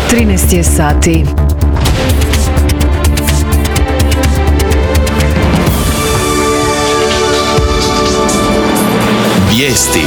13 je sati. Vijesti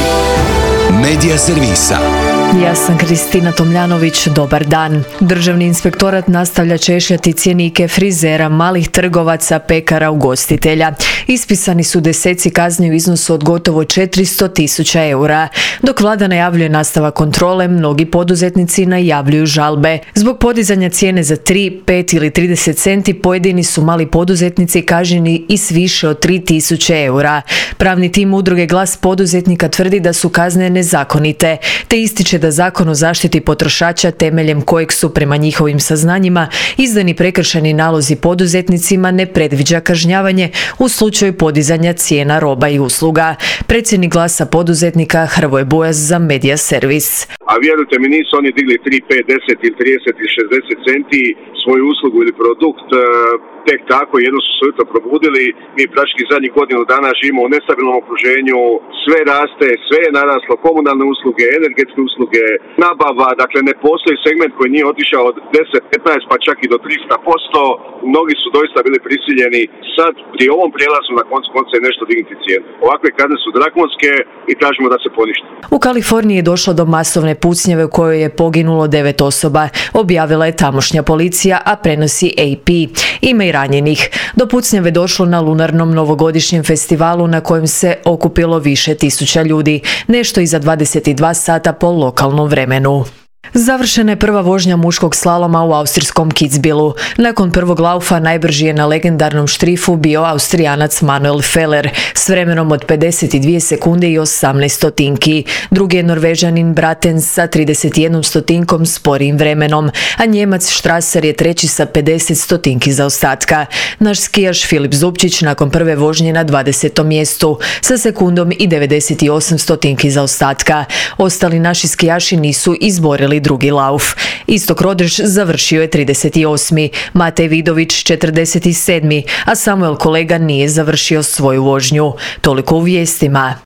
Medija servisa. Ja sam Kristina Tomljanović, dobar dan. Državni inspektorat nastavlja češljati cjenike frizera, malih trgovaca, pekara, ugostitelja. Ispisani su deseci kazni u iznosu od gotovo 400.000 eura. Dok vlada najavljuje nastavak kontrole, mnogi poduzetnici najavljuju žalbe. Zbog podizanja cijene za 3, 5 ili 30 centi pojedini su mali poduzetnici kažnjeni i s više od 3.000 eura. Pravni tim udruge Glas poduzetnika tvrdi da su kazne nezakonite, te ističe da Zakon o zaštiti potrošača, temeljem kojeg su prema njihovim saznanjima izdani prekršajni nalozi poduzetnicima, ne predviđa kažnjavanje u slučaju podizanja cijena roba i usluga. Predsjednik Glasa poduzetnika Hrvoje Bujas za Medija servis. A vjerujte mi, nisu oni digli 3, 5, 10 ili 30 ili 60 centi svoju uslugu ili produkt tek tako, jedno su se ujutro probudili. Mi praktički zadnjih godinu dana živimo u nestabilnom okruženju, sve raste, sve je naraslo, komunalne usluge, energetske usluge, nabava, dakle ne postoji segment koji nije otišao od 10, 15 pa čak i do 300%. Mnogi su doista bili prisiljeni sad pri ovom prijelazu na koncu konca je nešto dignuti cijenu. Ovakve kazne su drakonske i tražimo da se poništi. U Kaliforniji je došlo do masovne pucnjave u kojoj je poginulo 9 osoba, objavila je tamošnja policija, a prenosi AP. Ima i ranjenih. Do pucnjave došlo na lunarnom novogodišnjem festivalu na kojem se okupilo više tisuća ljudi, nešto iza 22 sata po lokalnom vremenu. Završena je prva vožnja muškog slaloma u austrijskom Kitzbühelu. Nakon prvog laufa najbrži je na legendarnom štrifu bio Austrijanac Manuel Feller s vremenom od 52 sekunde i 18 stotinki. Drugi je Norvežanin Bratens sa 31 stotinkom sporijim vremenom, a Njemac Strasser je treći sa 50 stotinki zaostatka. Naš skijaš Filip Zupčić nakon prve vožnje na 20. mjestu sa sekundom i 98 stotinki zaostatka. Ostali naši skijaši nisu izborili drugi lauf. Istok Rodrž završio je 38. Matej Vidović 47. a Samuel Kolega nije završio svoju vožnju. Toliko u vijestima.